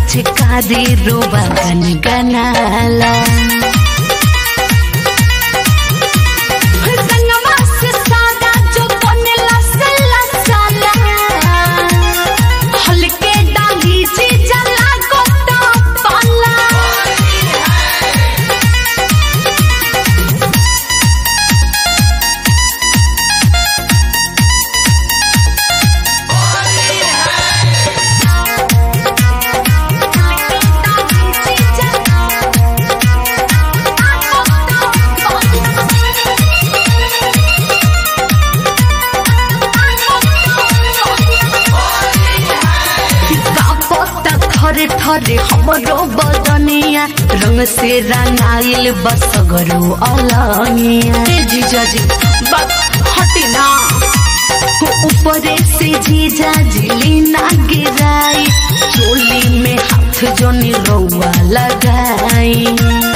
पिचकारी रोबा गनगनाला थरे थरे हमरो बदनिया रंग से रंगाइल बसगरो अलनिया जीजा जी बात हटिना ऊपरे से जीजा जिली ना गिराई चोली में हाथ जोनी रौआ लगाई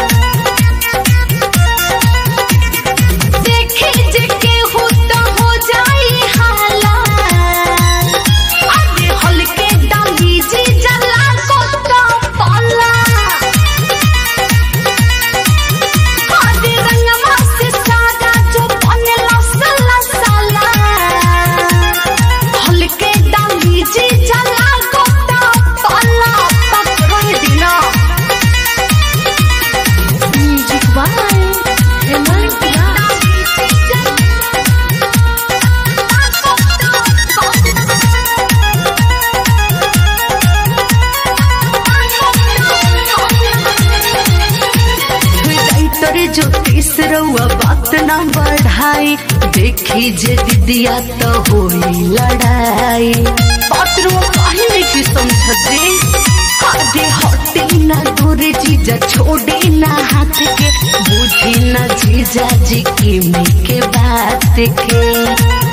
जो तीसरवा बात ना बढ़ाई देखी जे दीदिया तो होई लड़ाई बातरो काहे नहीं समझे आधे हटी ना दूर जीजा छोड़े ना हाथ के बुझी ना जीजा जी की में के बात के